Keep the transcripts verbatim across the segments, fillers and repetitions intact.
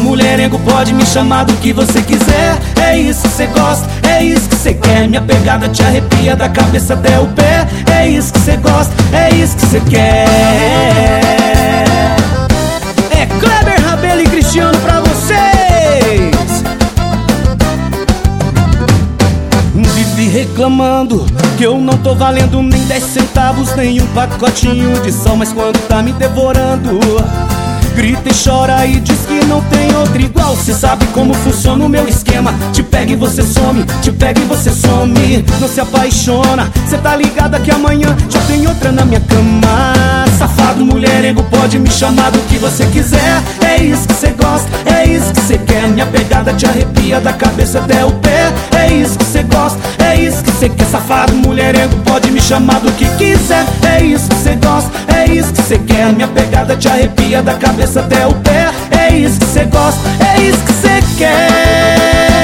mulherengo, pode me chamar do que você quiser. É isso que você gosta, é isso que você quer. Minha pegada te arrepia da cabeça até o pé. É isso que você gosta, é isso que você quer. É Kleber, Rabelo e Cristiano pra vocês. Vive reclamando que eu não tô valendo nem dez centavos, nem um pacotinho de sal. Mas quando tá me devorando, grita e chora e diz que não tem outro igual. Cê sabe como funciona o meu esquema: te pega e você some, te pega e você some. Não se apaixona, cê tá ligada que amanhã já tem outra na minha cama. Safado, mulherengo, pode me chamar do que você quiser. É isso que cê gosta, é isso que cê quer. Minha pegada te arrepia da cabeça até o pé. É isso que cê gosta, é isso que cê quer. Safado, mulherengo, pode me chamar do que quiser. É isso que cê gosta, é isso que cê quer. Minha pegada te arrepia da cabeça até o pé. É isso que cê gosta, é isso que cê quer.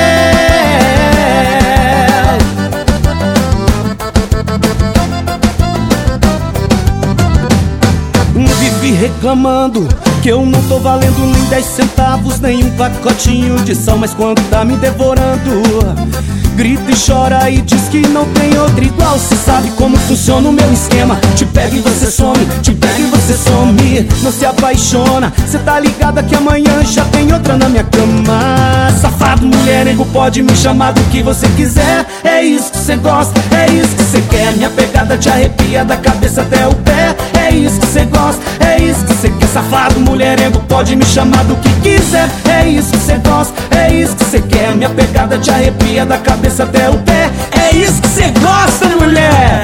Vive reclamando que eu não tô valendo nem dez centavos, nem um pacotinho de sal. Mas quando tá me devorando, grita e chora e diz que não tem outro igual. Cê sabe como funciona o meu esquema: te pega e você some, te pega e você some. Não se apaixona, cê tá ligada que amanhã já tem outra na minha cama. Safado, mulherengo, pode me chamar do que você quiser. É isso que cê gosta, é isso que cê quer. Minha pegada te arrepia da cabeça até o pé. É isso que cê gosta, é isso que cê quer. Safado, mulherengo, pode me chamar do que quiser. É isso que cê gosta, é isso que cê quer. Minha pegada te arrepia da cabeça até o pé. É isso que cê gosta, mulher.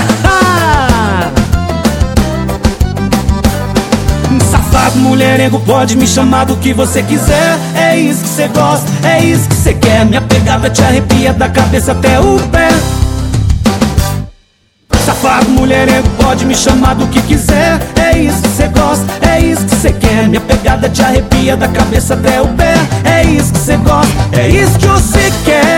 Safado, mulherengo, pode me chamar do que você quiser. É isso que cê gosta, é isso que cê quer. Minha pegada te arrepia da cabeça até o pé. Safado, mulherengo, pode me chamar do que quiser. É isso que cê gosta, é isso que cê quer. Minha pegada te arrepia da cabeça até o pé. É isso que cê gosta, é isso que você quer.